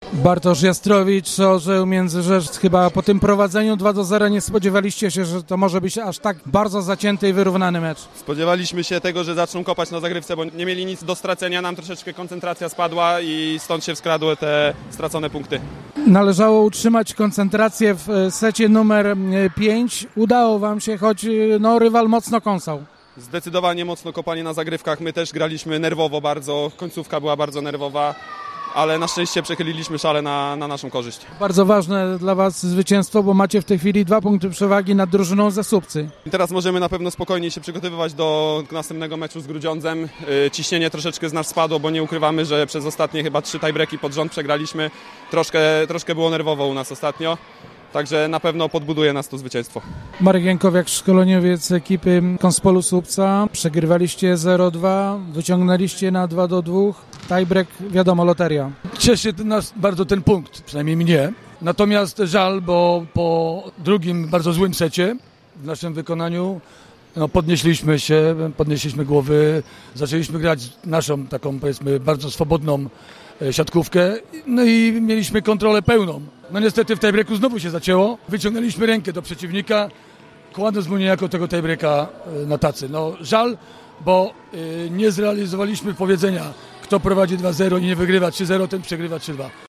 Bartosz Jastrowicz orzeł Międzyrzecz. Chyba po tym prowadzeniu 2-0 nie spodziewaliście się, że to może być aż tak bardzo zacięty i wyrównany mecz. Spodziewaliśmy się tego, że zaczną kopać na zagrywce, bo nie mieli nic do stracenia, nam troszeczkę koncentracja spadła i stąd się wskradły te stracone punkty. Należało utrzymać koncentrację w secie numer 5. Udało wam się, choć rywal mocno kąsał. Zdecydowanie mocno kopanie na zagrywkach, my też graliśmy nerwowo bardzo, końcówka była bardzo nerwowa, ale na szczęście przechyliliśmy szale na naszą korzyść. Bardzo ważne dla was zwycięstwo, bo macie w tej chwili 2 punkty przewagi nad drużyną ze Słupcy. I teraz możemy na pewno spokojniej się przygotowywać do następnego meczu z Grudziądzem. Ciśnienie troszeczkę z nas spadło, bo nie ukrywamy, że przez ostatnie chyba 3 tiebreaki pod rząd przegraliśmy. Troszkę było nerwowo u nas ostatnio. Także na pewno podbuduje nas to zwycięstwo. Marek Jankowiak, szkoleniowiec ekipy Konspolu Słupca. Przegrywaliście 0-2, wyciągnęliście na 2-2. Tiebreak, wiadomo, loteria. Cieszy nas bardzo ten punkt, przynajmniej mnie. Natomiast żal, bo po drugim bardzo złym secie w naszym wykonaniu podnieśliśmy głowy, zaczęliśmy grać naszą taką, powiedzmy, bardzo swobodną siatkówkę, no i mieliśmy kontrolę pełną. No niestety w tiebreaku znowu się zacięło, wyciągnęliśmy rękę do przeciwnika, kładąc mu niejako tego tiebreaka na tacy. No żal, bo nie zrealizowaliśmy powiedzenia, kto prowadzi 2-0 i nie wygrywa 3-0, ten przegrywa 3-2.